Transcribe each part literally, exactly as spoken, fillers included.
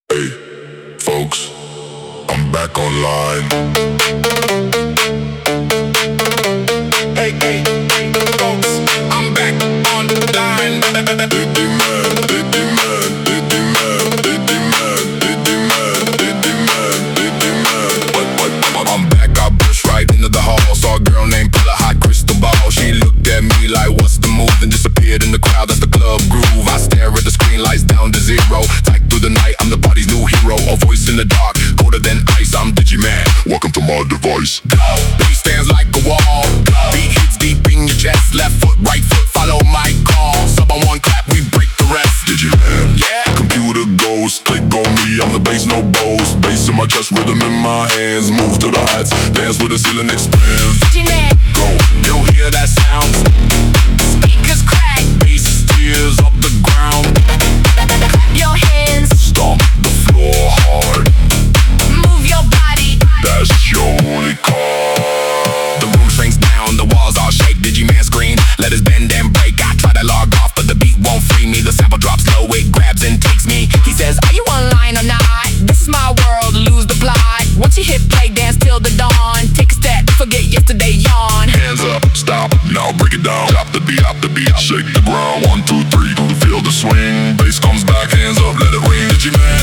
Hey, folks, I'm back online. Hey, hey, hey, folks, I'm back online. Diddy man, Diddy man, Diddy man, Diddy man, Diddy man, Diddy man, Diddy man. But, but, I'm back, I pushed right into the hall. Saw a girl named Pilla, hot crystal ball. She looked at me like, what's the move? And disappeared in the crowd, that's the club groove. I stare at the screen, lights down to zero. Tight through the night, I'm the party's new hero. A voice in the dark, colder than ice. I'm Digiman, welcome to my device. Go! Bass stands like a wall. Go! Beat hits deep in your chest. Left foot, right foot, follow my call. Sub on one clap, we break the rest. Digiman, yeah. Computer goes, click on me, I'm the bass, no bows. Bass in my chest, rhythm in my hands. Move to the heights, dance with the ceiling expands. Digiman, go, you'll hear that sound. Speakers crack, Bass steers up the ground. clap your hands, Stomp the floor hard. move your body. That's your only call. The room shrinks down, the walls all shake. Digiman scream, let us bend and break. I try to log off, but the beat won't free me. The sample drops low, it grabs and takes me. He says, are you online or not? This is my world, lose the plot. Once you hit play, dance till the dawn. Take a step, forget yesterday, yawn. Hands up, stop, now break it down. Drop the beat, up the beat, shake the ground. One, two, three, feel the swing. Bass comes back, hands up, let it ring. Digiman,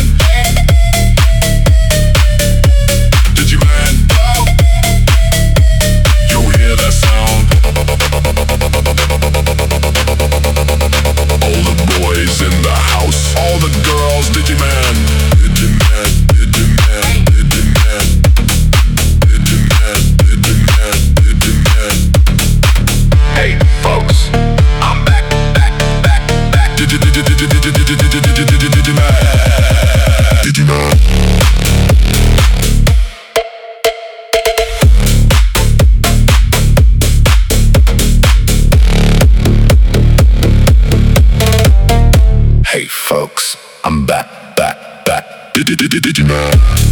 Digiman, you'll hear that sound. All the boys in the house, all the girls, Digiman, Digiman, Digiman, Digiman, Digiman, Digiman, Digiman. Hey, folks, I'm back, back, back, back. Digi, digi, digi, digi, digi, digi, digi, digi, Digiman, Digiman. Hey folks, I'm back, back, back. Did, did, did, did you know?